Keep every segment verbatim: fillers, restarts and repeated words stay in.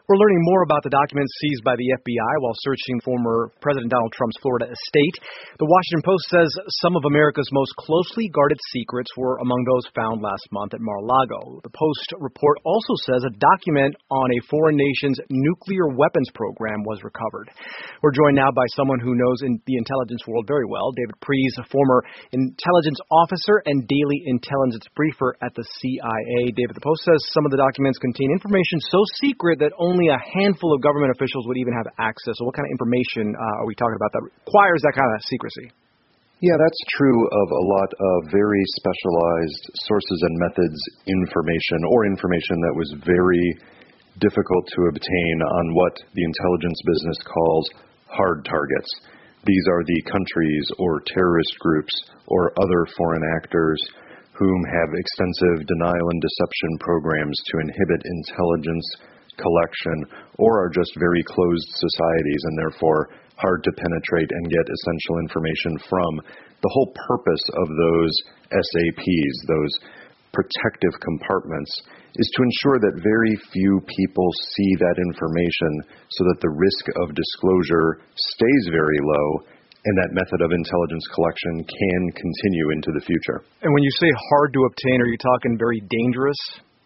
We're learning more about the documents seized by the F B I while searching former President Donald Trump's Florida estate. The Washington Post says some of America's most closely guarded secrets were among those found last month at Mar-a-Lago. The Post report also says a document on a foreign nation's nuclear weapons program was recovered. We're joined now by someone who knows in the intelligence world very well, David Priess, a former intelligence officer and daily intelligence briefer at the C I A. David, the Post says some of the documents contain information so secret that only Only a handful of government officials would even have access. So what kind of information uh, are we talking about that requires that kind of secrecy? Yeah, that's true of a lot of very specialized sources and methods information, or information that was very difficult to obtain on what the intelligence business calls hard targets. These are the countries or terrorist groups or other foreign actors whom have extensive denial and deception programs to inhibit intelligence collection, or are just very closed societies and therefore hard to penetrate and get essential information from. The whole purpose of those S A Ps, those protective compartments, is to ensure that very few people see that information so that the risk of disclosure stays very low and that method of intelligence collection can continue into the future. And when you say hard to obtain, are you talking very dangerous?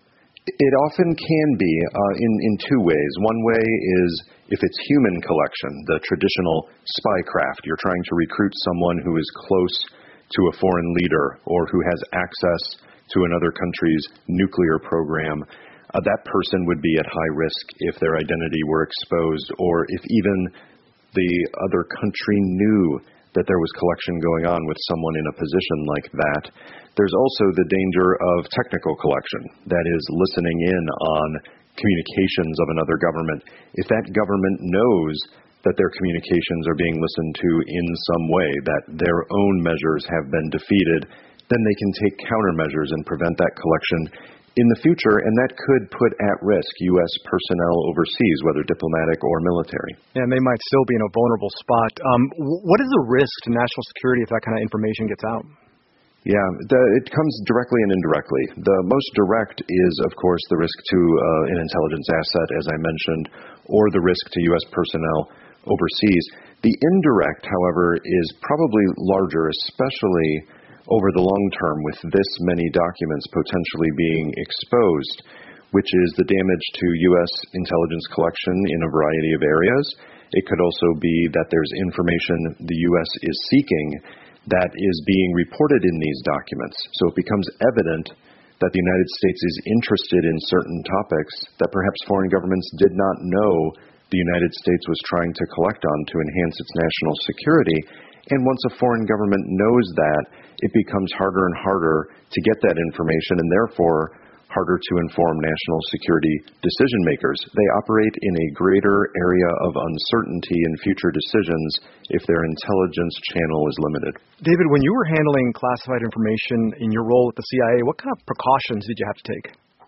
It often can be uh, in, in two ways. One way is if it's human collection, the traditional spycraft. You're trying to recruit someone who is close to a foreign leader or who has access to another country's nuclear program. Uh, that person would be at high risk if their identity were exposed, or if even the other country knew that there was collection going on with someone in a position like that. There's also the danger of technical collection, that is, listening in on communications of another government. If that government knows that their communications are being listened to in some way, that their own measures have been defeated, then they can take countermeasures and prevent that collection in the future, and that could put at risk U S personnel overseas, whether diplomatic or military. And they might still be in a vulnerable spot. Um, what is the risk to national security if that kind of information gets out? Yeah, the, it comes directly and indirectly. The most direct is, of course, the risk to uh, an intelligence asset, as I mentioned, or the risk to U S personnel overseas. The indirect, however, is probably larger, especially over the long term, with this many documents potentially being exposed, which is the damage to U S intelligence collection in a variety of areas. It could also be that there's information the U S is seeking that is being reported in these documents. So it becomes evident that the United States is interested in certain topics that perhaps foreign governments did not know the United States was trying to collect on to enhance its national security. And once a foreign government knows that, it becomes harder and harder to get that information, and therefore harder to inform national security decision makers. They operate in a greater area of uncertainty in future decisions if their intelligence channel is limited. David, when you were handling classified information in your role at the C I A, what kind of precautions did you have to take?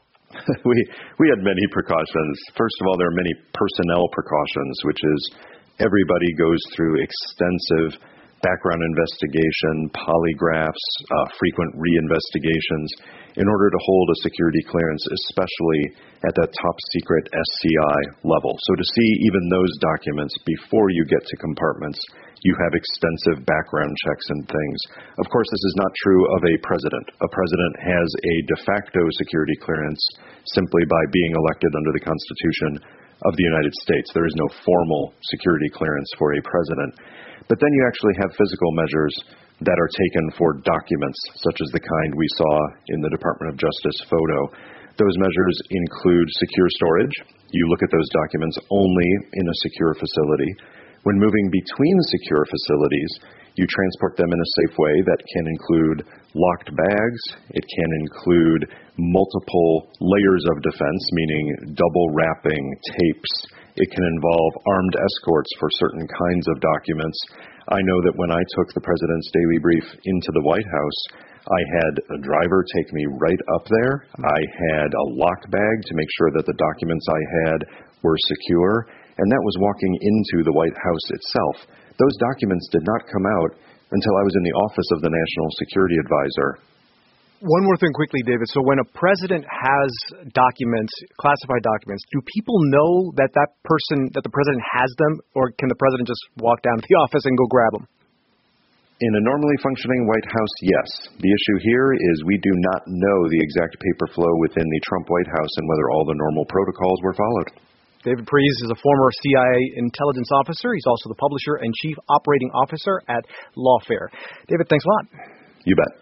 we we had many precautions. First of all, there are many personnel precautions, which is everybody goes through extensive background investigation, polygraphs, uh, frequent reinvestigations in order to hold a security clearance, especially at that top secret S C I level. So to see even those documents before you get to compartments, you have extensive background checks and things. Of course, this is not true of a president. A president has a de facto security clearance simply by being elected under the Constitution of the United States. There is no formal security clearance for a president. But then you actually have physical measures that are taken for documents, such as the kind we saw in the Department of Justice photo. Those measures include secure storage. You look at those documents only in a secure facility. When moving between secure facilities, you transport them in a safe way that can include locked bags. It can include multiple layers of defense, meaning double wrapping, tapes. It can involve armed escorts for certain kinds of documents. I know that when I took the President's daily brief into the White House, I had a driver take me right up there. I had a locked bag to make sure that the documents I had were secure, and that was walking into the White House itself. Those documents did not come out until I was in the office of the National Security Advisor. One more thing quickly, David. So when a president has documents, classified documents, do people know that that person, that the president has them, or can the president just walk down to the office and go grab them? In a normally functioning White House, yes. The issue here is we do not know the exact paper flow within the Trump White House and whether all the normal protocols were followed. David Priess is a former C I A intelligence officer. He's also the publisher and chief operating officer at Lawfare. David, thanks a lot. You bet.